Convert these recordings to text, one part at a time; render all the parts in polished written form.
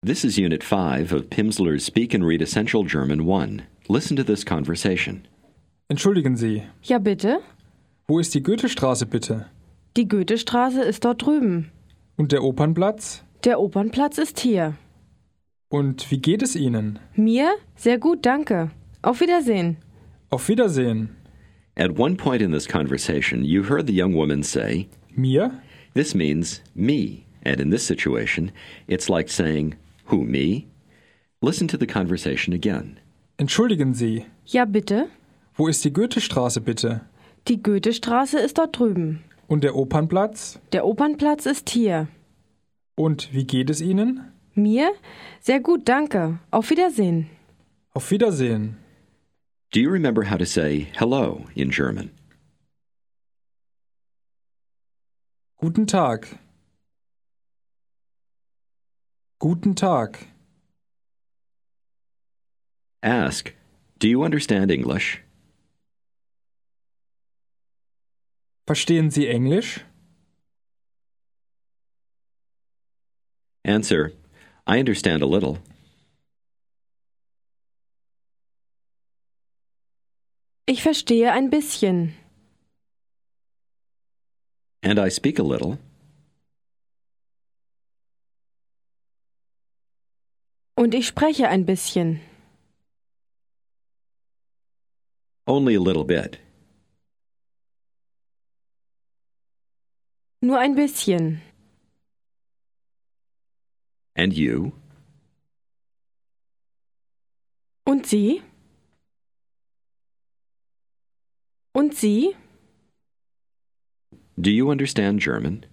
This is Unit 5 of Pimsleur's Speak and Read Essential German 1. Listen to this conversation. Entschuldigen Sie, Ja, bitte? wo ist die Goethestraße bitte? Die Goethestraße ist dort drüben. Und der Opernplatz? Der Opernplatz ist hier. Und wie geht es Ihnen? Mir? Sehr gut, danke. Auf Wiedersehen. Auf Wiedersehen. At one point in this conversation, you heard the young woman say, Mir? "This means me," and in this situation, it's like saying, "Who, me?" Listen to the conversation again. Entschuldigen Sie, Ja, bitte? wo ist die Goethestraße bitte? Die Goethestraße ist dort drüben. Und der Opernplatz? Der Opernplatz ist hier. Und wie geht es Ihnen? Mir? Sehr gut, danke. Auf Wiedersehen. Auf Wiedersehen. Do you remember how to say hello in German? Guten Tag. Guten Tag. Ask, "Do you understand English?" Verstehen Sie Englisch? Answer, "I understand a little." Ich verstehe ein bisschen. And I speak a little. Und ich spreche ein bisschen. Only a little bit. Nur ein bisschen. And you? Und Sie? Und Sie? Do you understand German?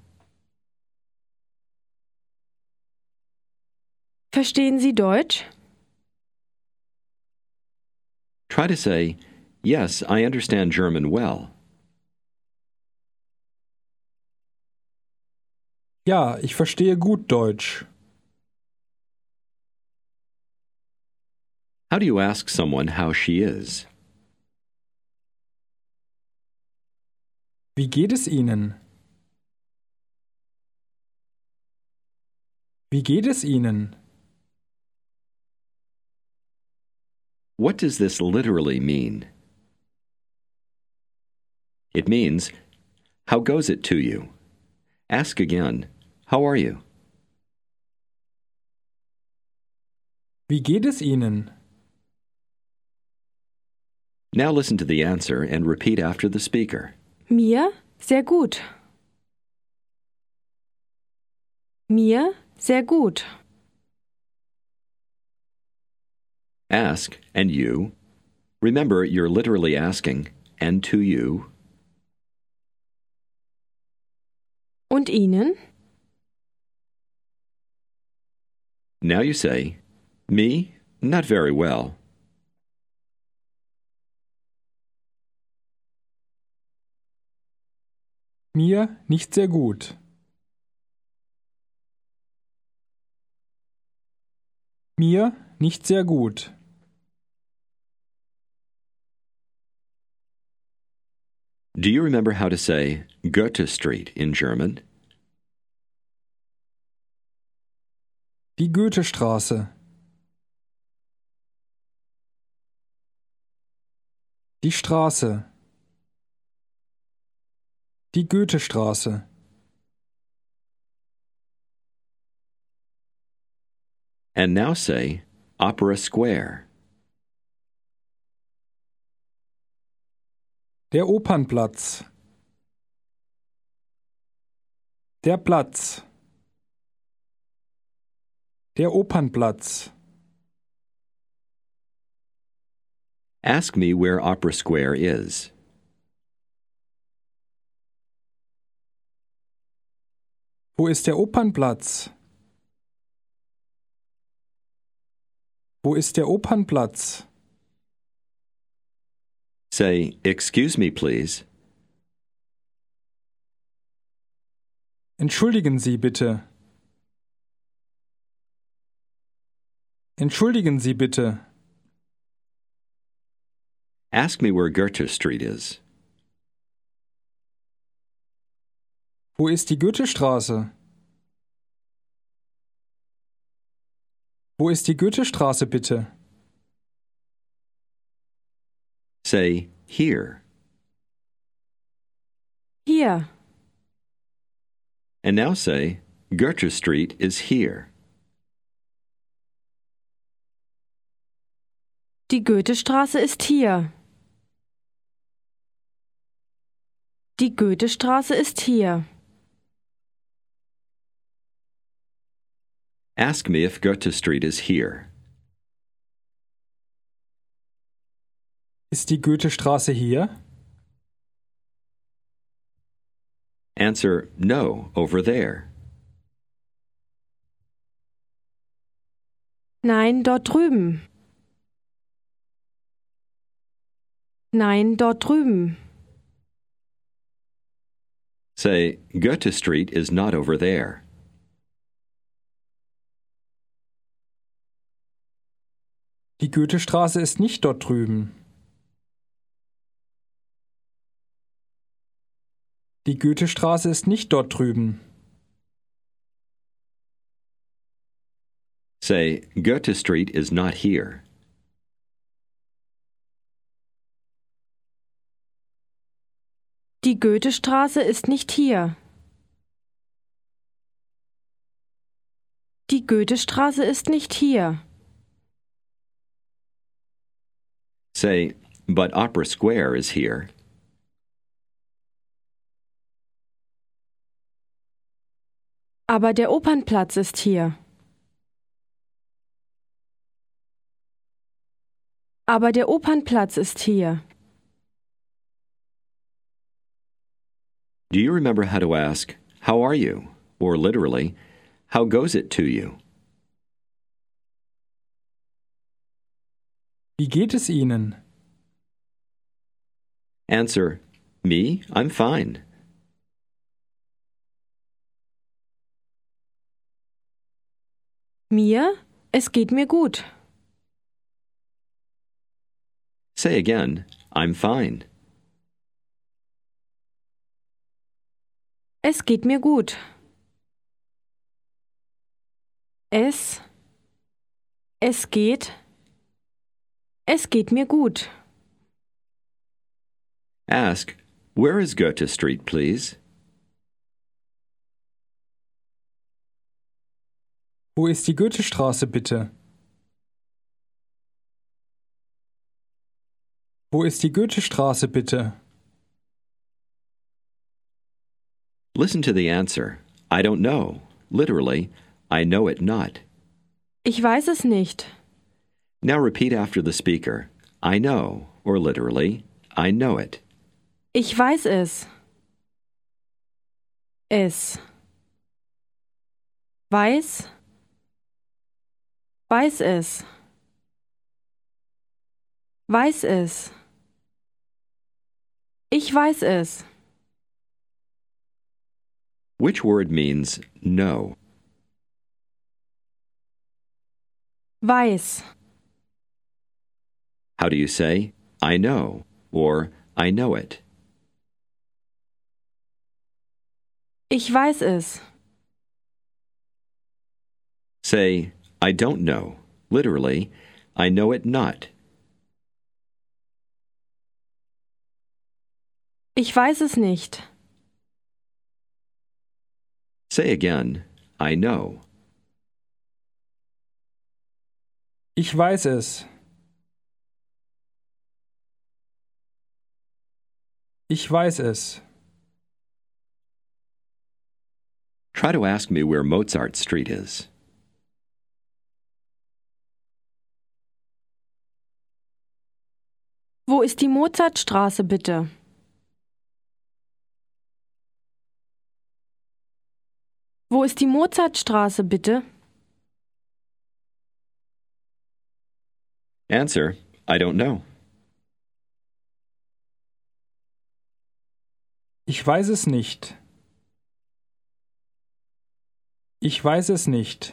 Verstehen Sie Deutsch? Try to say, "Yes, I understand German well." Ja, ich verstehe gut Deutsch. How do you ask someone how she is? Wie geht es Ihnen? Wie geht es Ihnen? What does this literally mean? It means, "How goes it to you?" Ask again, "How are you?" Wie geht es Ihnen? Now listen to the answer and repeat after the speaker. Mir? Sehr gut. Mir? Sehr gut. Ask, "And you?" Remember, you're literally asking, "And to you?" Und Ihnen? Now you say, "Me? Not very well." Mir nicht sehr gut. Mir nicht sehr gut. Do you remember how to say Goethe Street in German? Die Goethestraße. Die Straße. Die Goethestraße. And now say Opera Square. Der Opernplatz. Der Platz. Der Opernplatz. Ask me where Opera Square is. Wo ist der Opernplatz? Wo ist der Opernplatz? Say, "Excuse me, please." Entschuldigen Sie bitte. Entschuldigen Sie bitte. Ask me where Goethe Street is. Wo ist die Goethestraße? Wo ist die Goethestraße bitte? Say here. Hier. And now say, Goethe Street is here. Die Goethestraße ist hier. Die Goethestraße ist hier. Ask me if Goethe Street is here. Ist die Goethestraße hier? Answer, no, over there. Nein, dort drüben. Nein, dort drüben. Say, Goethe Street is not over there. Die Goethestraße ist nicht dort drüben. Die Goethestraße ist nicht dort drüben. Say, Goethe Street is not here. Die Goethestraße ist nicht hier. Die Goethestraße ist nicht hier. Say, but Opera Square is here. Aber der Opernplatz ist hier. Aber der Opernplatz ist hier. Do you remember how to ask, how are you? Or literally, how goes it to you? Wie geht es Ihnen? Answer, me, I'm fine. Mir? Es geht mir gut. Say again, I'm fine. Es geht mir gut. Es geht mir gut. Ask, where is Goethe Street, please? Wo ist die Goethestraße bitte? Wo ist die Goethestraße bitte? Listen to the answer. I don't know. Literally, I know it not. Ich weiß es nicht. Now repeat after the speaker. I know, or literally, I know it. Ich weiß es. Es. Weiß es. Weiß es. Ich weiß es. Which word means know? Weiß. How do you say, I know, or I know it? Ich weiß es. Say, I don't know. Literally, I know it not. Ich weiß es nicht. Say again, I know. Ich weiß es. Ich weiß es. Try to ask me where Mozart Street is. Wo ist die Mozartstraße bitte? Wo ist die Mozartstraße bitte? Answer, I don't know. Ich weiß es nicht. Ich weiß es nicht.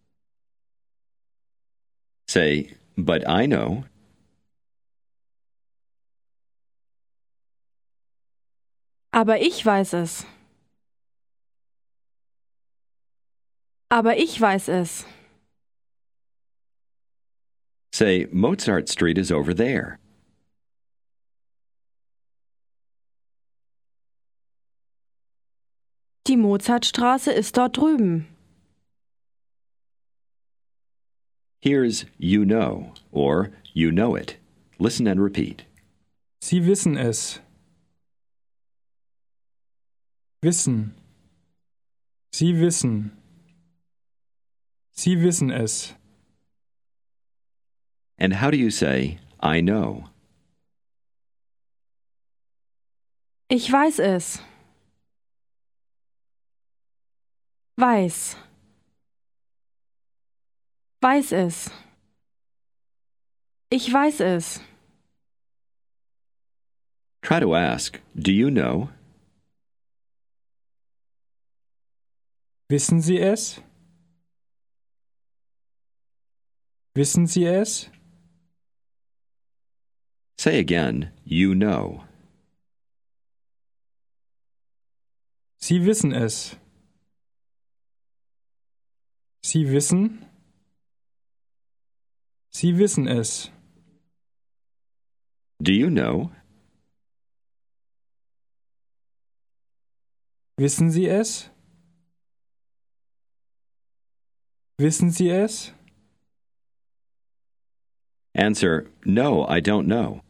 Say, but I know. Aber ich weiß es. Aber ich weiß es. Say, Mozart Street is over there. Die Mozartstraße ist dort drüben. Here's you know, or you know it. Listen and repeat. Sie wissen es. Wissen. Sie wissen. Sie wissen es. And how do you say, I know? Ich weiß es. Weiß. Weiß es. Ich weiß es. Try to ask, do you know? Wissen Sie es? Wissen Sie es? Say again, you know. Sie wissen es. Sie wissen? Sie wissen es. Do you know? Wissen Sie es? Wissen Sie es? Answer, no, I don't know.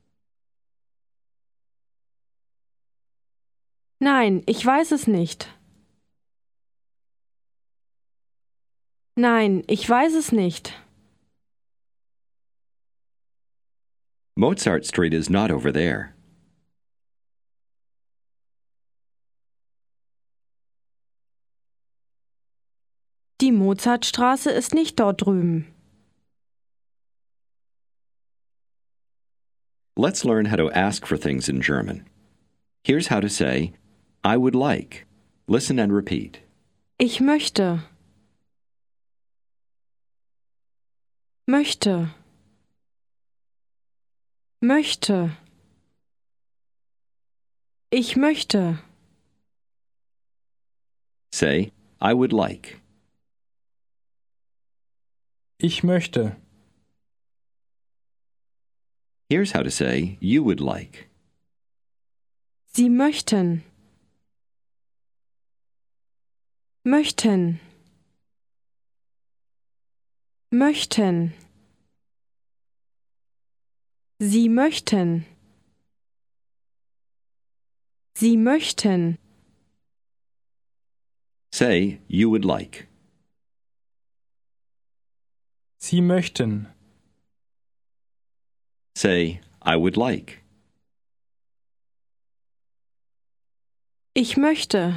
Nein, ich weiß es nicht. Nein, ich weiß es nicht. Mozart Street is not over there. Die Mozartstraße ist nicht dort drüben. Let's learn how to ask for things in German. Here's how to say, I would like. Listen and repeat. Ich möchte. Möchte. Möchte. Ich möchte. Say, I would like. Ich möchte. Here's how to say, you would like. Sie möchten. Möchten. Möchten. Sie möchten. Sie möchten. Say, you would like. Sie möchten. Say, I would like. Ich möchte.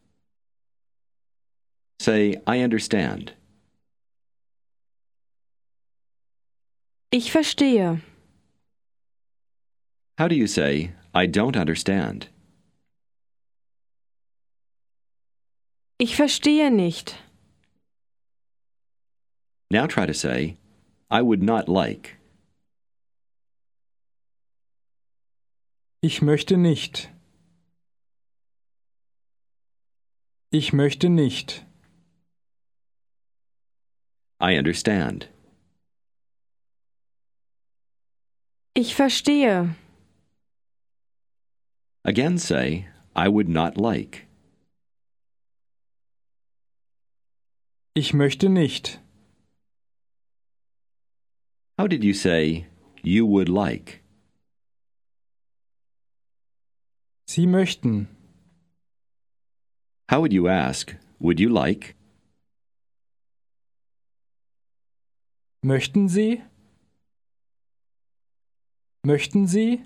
Say, I understand. Ich verstehe. How do you say, I don't understand? Ich verstehe nicht. Now try to say, I would not like. Ich möchte nicht. Ich möchte nicht. I understand. Ich verstehe. Again say, I would not like. Ich möchte nicht. How did you say, you would like? Sie möchten. How would you ask, would you like? Möchten Sie? Möchten Sie?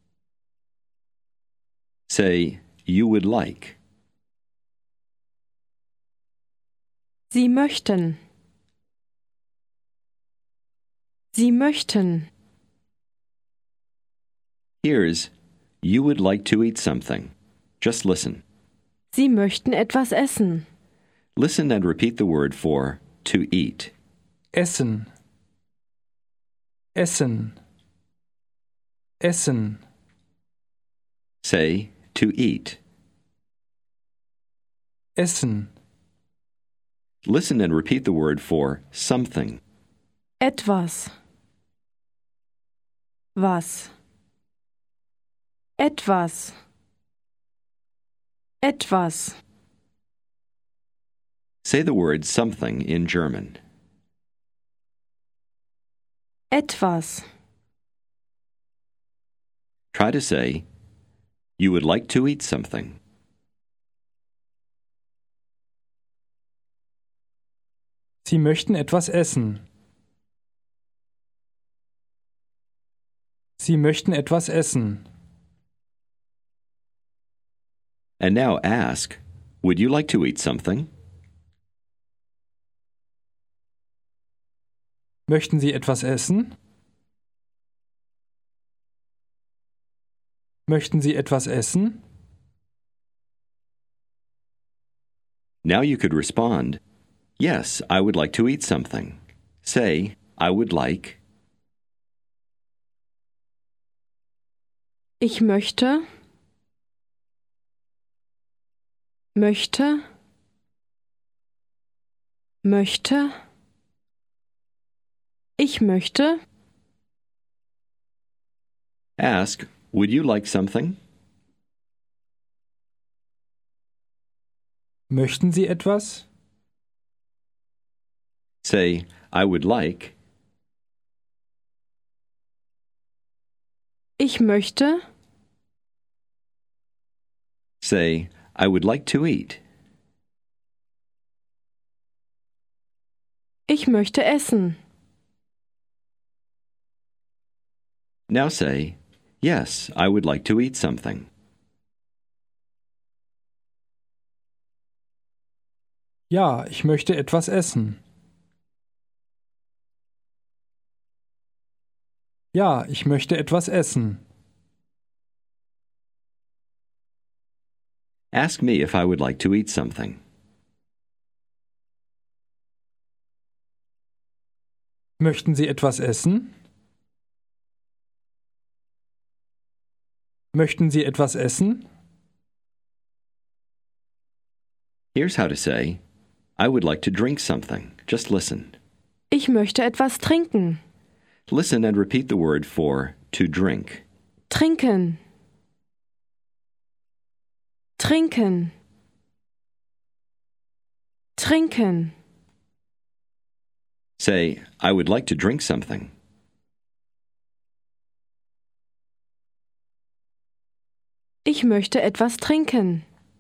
Say, you would like. Sie möchten. Sie möchten. Here's, you would like to eat something. Just listen. Sie möchten etwas essen. Listen and repeat the word for to eat. Essen. Essen. Essen. Say, to eat. Essen. Listen and repeat the word for something. Etwas. Was? Etwas. Etwas. Say the word something in German. Etwas. Try to say, you would like to eat something. Sie möchten etwas essen. Sie möchten etwas essen. And now ask, would you like to eat something? Möchten Sie etwas essen? Möchten Sie etwas essen? Now you could respond, yes, I would like to eat something. Say, I would like. Ich möchte. Möchte. Möchte. Ich möchte. Ask, would you like something? Möchten Sie etwas? Say, I would like. Ich möchte. Say, I would like to eat. Ich möchte essen. Now say, yes, I would like to eat something. Ja, ich möchte etwas essen. Ja, ich möchte etwas essen. Ask me if I would like to eat something. Möchten Sie etwas essen? Möchten Sie etwas essen? Here's how to say, I would like to drink something. Just listen. Ich möchte etwas trinken. Listen and repeat the word for to drink. Trinken. Trinken. Trinken. Say, I would like to drink something. Ich möchte etwas trinken.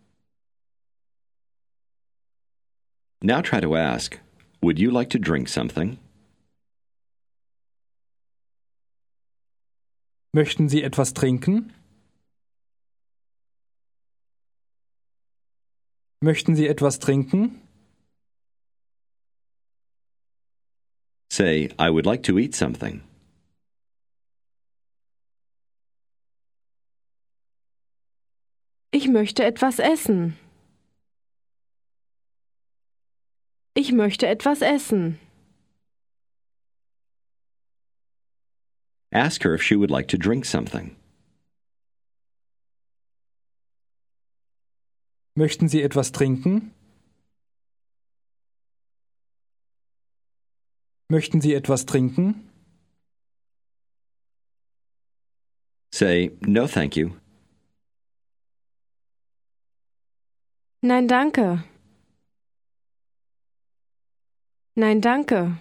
Now try to ask, would you like to drink something? Möchten Sie etwas trinken? Möchten Sie etwas trinken? Say, I would like to eat something. Ich möchte etwas essen. Ich möchte etwas essen. Ask her if she would like to drink something. Möchten Sie etwas trinken? Möchten Sie etwas trinken? Say, no thank you. Nein, danke. Nein, danke.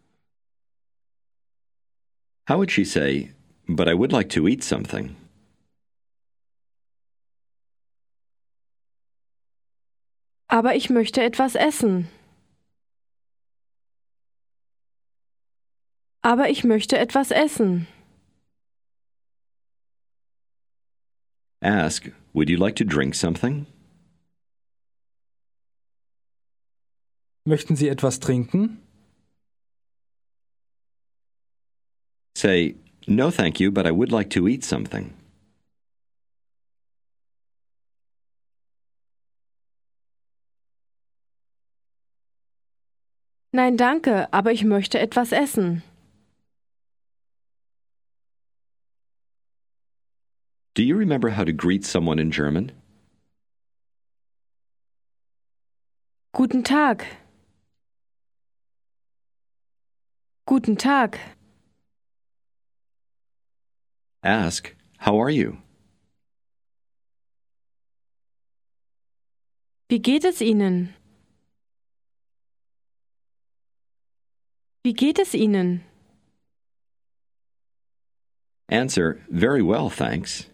How would she say, but I would like to eat something? Aber ich möchte etwas essen. Aber ich möchte etwas essen. Ask, would you like to drink something? Möchten Sie etwas trinken? Say, no thank you, but I would like to eat something. Nein, danke, aber ich möchte etwas essen. Do you remember how to greet someone in German? Guten Tag. Guten Tag. Ask, how are you? Wie geht es Ihnen? Wie geht es Ihnen? Answer, very well, thanks.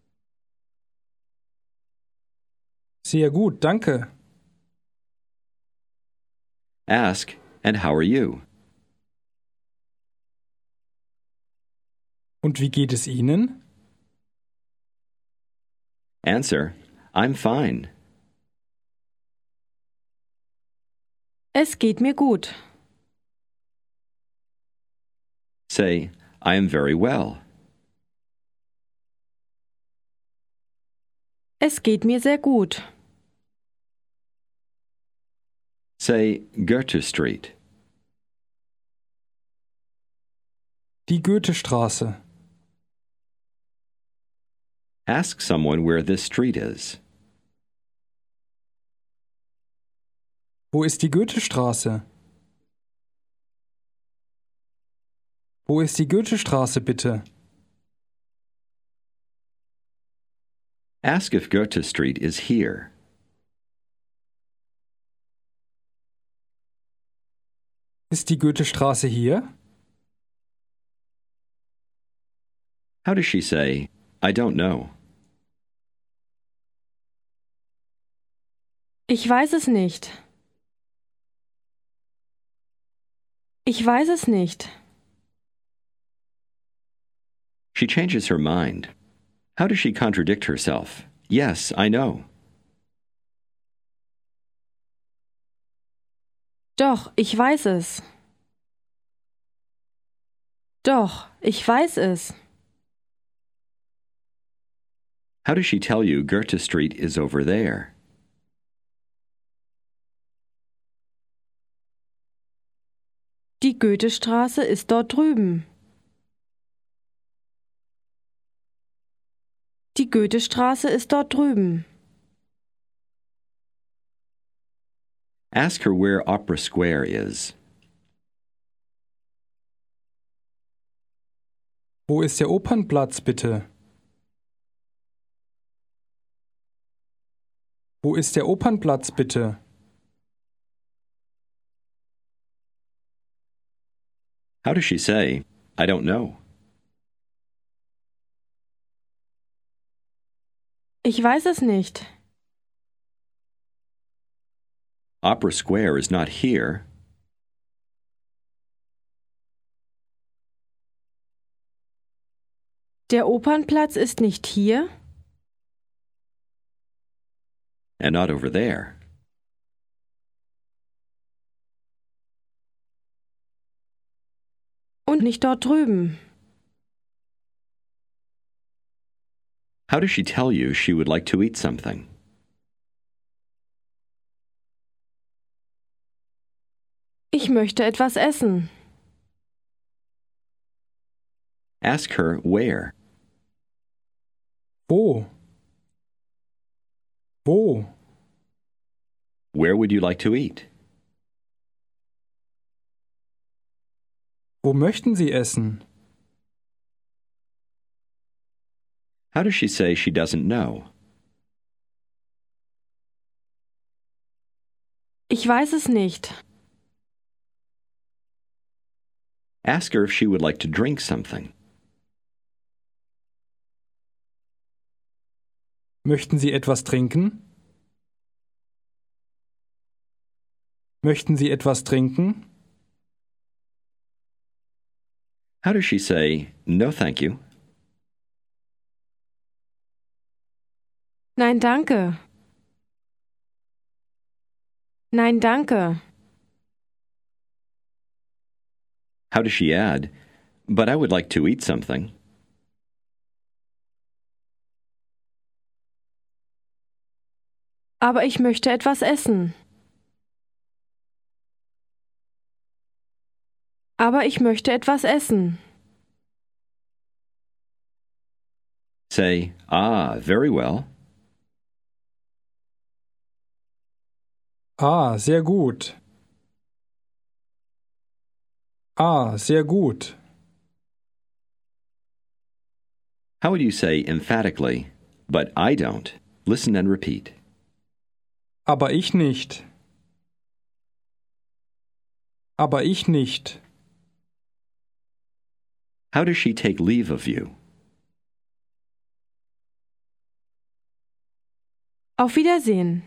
Sehr gut, danke. Ask, and how are you? Und wie geht es Ihnen? Answer, I'm fine. Es geht mir gut. Say, I am very well. Es geht mir sehr gut. Say, Goethe Street. Die Goethestraße. Ask someone where this street is. Wo ist die Goethestraße? Wo ist die Goethestraße, bitte? Ask if Goethe Street is here. Ist die Goethestraße hier? How does she say, I don't know? Ich weiß es nicht. Ich weiß es nicht. She changes her mind. How does she contradict herself? Yes, I know. Doch, ich weiß es. Doch, ich weiß es. How does she tell you Goethe Street is over there? Die Goethestraße ist dort drüben. Die Goethestraße ist dort drüben. Ask her where Opera Square is. Wo ist der Opernplatz, bitte? Wo ist der Opernplatz, bitte? How does she say, I don't know? Ich weiß es nicht. Opera Square is not here. Der Opernplatz ist nicht hier And not over there. und nicht dort drüben. How does she tell you she would like to eat something? Ich möchte etwas essen. Ask her where. Wo? Wo? Where would you like to eat? Wo möchten Sie essen? How does she say she doesn't know? Ich weiß es nicht. Ask her if she would like to drink something. Möchten Sie etwas trinken? Möchten Sie etwas trinken? How does she say, no thank you? Nein, danke. Nein, danke. How does she add, but I would like to eat something? Aber ich möchte etwas essen. Aber ich möchte etwas essen. Say, ah, very well. Ah, sehr gut. Ah, sehr gut. How would you say emphatically, but I don't? Listen and repeat. Aber ich nicht. Aber ich nicht. How does she take leave of you? Auf Wiedersehen.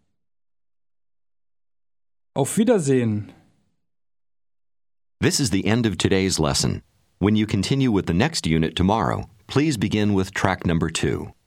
Auf Wiedersehen. This is the end of today's lesson. When you continue with the next unit tomorrow, please begin with track number 2.